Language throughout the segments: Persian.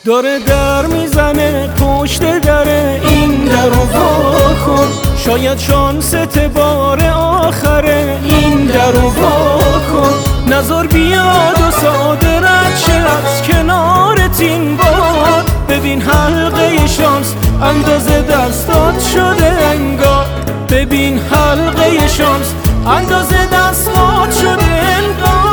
داره در میزنه پشت در این در رو وا کن، شاید شانست بار آخره این در رو وا کن. نظر بیاد و ساده رد شه از کنارت این بار، ببین حلقه شانس اندازه دستات شده انگار، ببین حلقه شانس اندازه دستات شده انگار.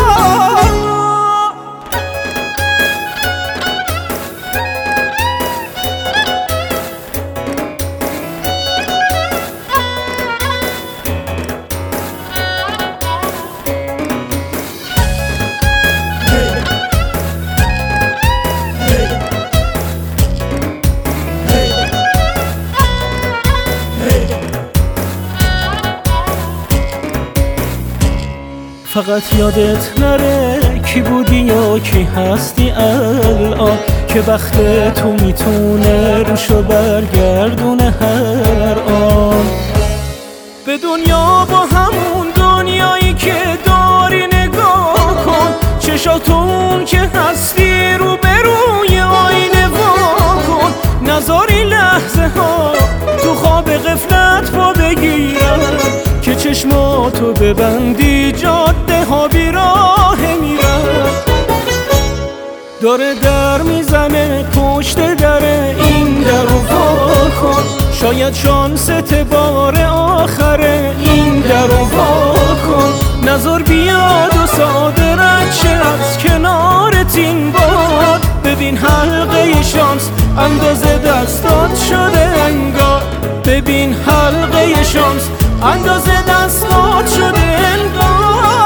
فقط یادت نره کی بودی یا کی هستی الان، که وقت تو میتونه روشو برگردونه هر آن. به دنیا با همون دنیایی که داری نگاه کن، چشاتون که هستی رو به روی آینه وا کن. نذاری لحظه ها تو خواب غفلت پا بگیرن، که چشماتو ببندی جاده ها بیراه میرن. داره در میزنه پشت در این در رو وا کن، شاید شانست بار آخره این در رو وا کن. نظر بیاد و ساده رد شه از کنارت این بار، ببین حلقه شانس اندازه دستات شده انگار، ببین حلقه شانس اندازه دستات شده انگار.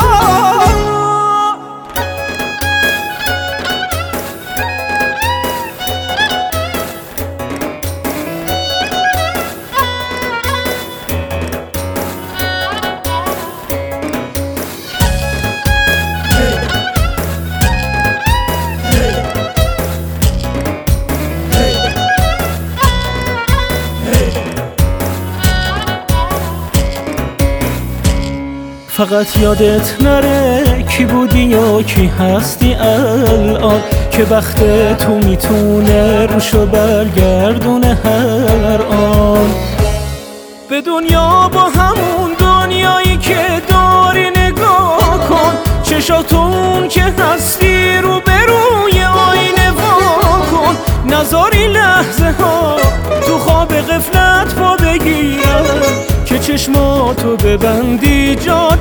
فقط یادت نره کی بودی یا کی هستی الان، که وقت تو میتونه روشو برگردونه هر آن. به دنیا با همون دنیایی که داری نگاه کن، چشاتون که هستی رو به روی آینه وا کن. نذاری لحظه ها تو خواب غفلت پا بگیرن، که چشماتو ببندی جا